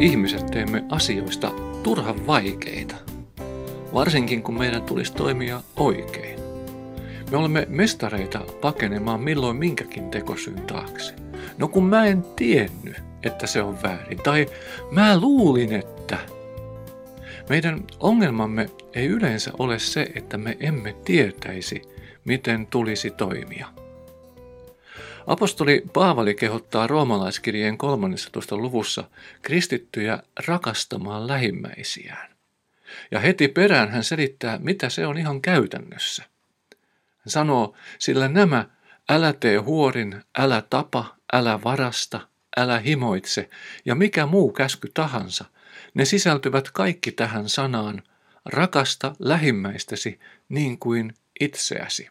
ihmiset teemme asioista turhan vaikeita, varsinkin kun meidän tulisi toimia oikein. Me olemme mestareita pakenemaan milloin minkäkin tekosyyn taakse. No kun mä en tiennyt, että se on väärin, tai mä luulin, että. Meidän ongelmamme ei yleensä ole se, että me emme tietäisi, miten tulisi toimia. Apostoli Paavali kehottaa roomalaiskirjeen 13. luvussa kristittyjä rakastamaan lähimmäisiään. Ja heti perään hän selittää, mitä se on ihan käytännössä. Hän sanoo, sillä nämä älä tee huorin, älä tapa, älä varasta, älä himoitse ja mikä muu käsky tahansa, ne sisältyvät kaikki tähän sanaan, rakasta lähimmäistäsi niin kuin itseäsi.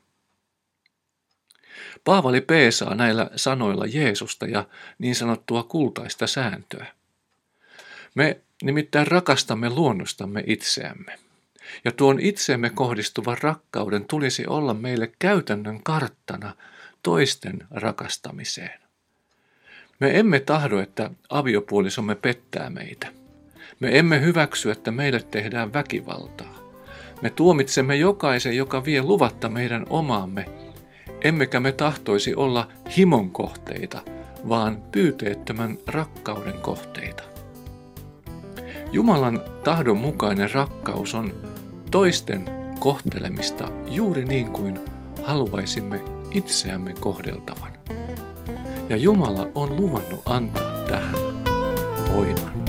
Paavali peesaa näillä sanoilla Jeesusta ja niin sanottua kultaista sääntöä. Me nimittäin rakastamme luonnostamme itseämme. Ja tuon itseemme kohdistuvan rakkauden tulisi olla meille käytännön karttana toisten rakastamiseen. Me emme tahdo, että aviopuolisomme pettää meitä. Me emme hyväksy, että meille tehdään väkivaltaa. Me tuomitsemme jokaisen, joka vie luvatta meidän omaamme, emmekä me tahtoisi olla himon kohteita, vaan pyyteettömän rakkauden kohteita. Jumalan tahdon mukainen rakkaus on toisten kohtelemista juuri niin kuin haluaisimme itseämme kohdeltavan. Ja Jumala on luvannut antaa tähän voiman.